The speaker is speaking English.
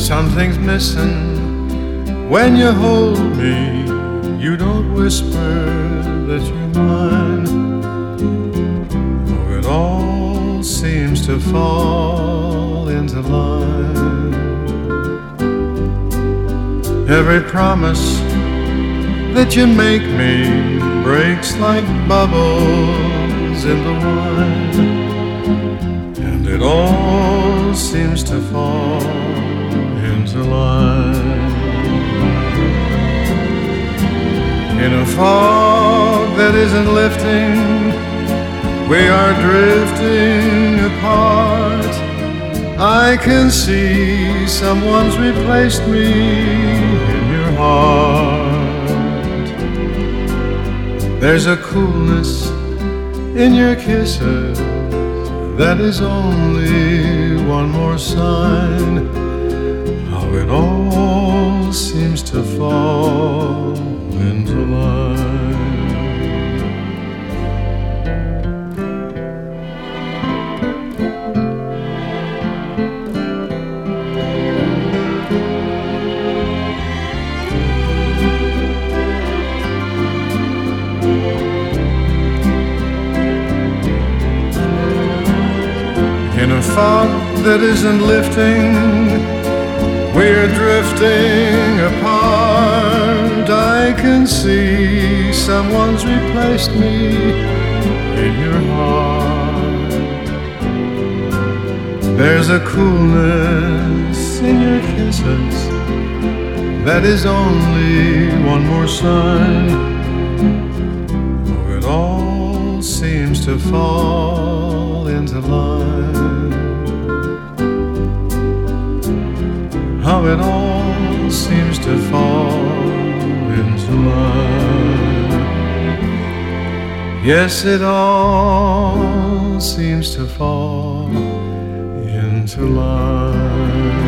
Something's missing when you hold me. You don't whisper that you're mine. Oh, it all seems to fall into line. Every promise that you make me breaks like bubbles in the wine. And it all seems to fall into line. In a fog that isn't lifting, we are drifting apart. I can see someone's replaced me in your heart. There's a coolness in your kisses that is only one more sign how it all seems to fall into line. In a fog that isn't lifting, we're drifting apart. I can see someone's replaced me in your heart. There's a coolness in your kisses that is only one more sign. Oh, it all seems to fall into line. How it all seems to fall into line. Yes, it all seems to fall into line.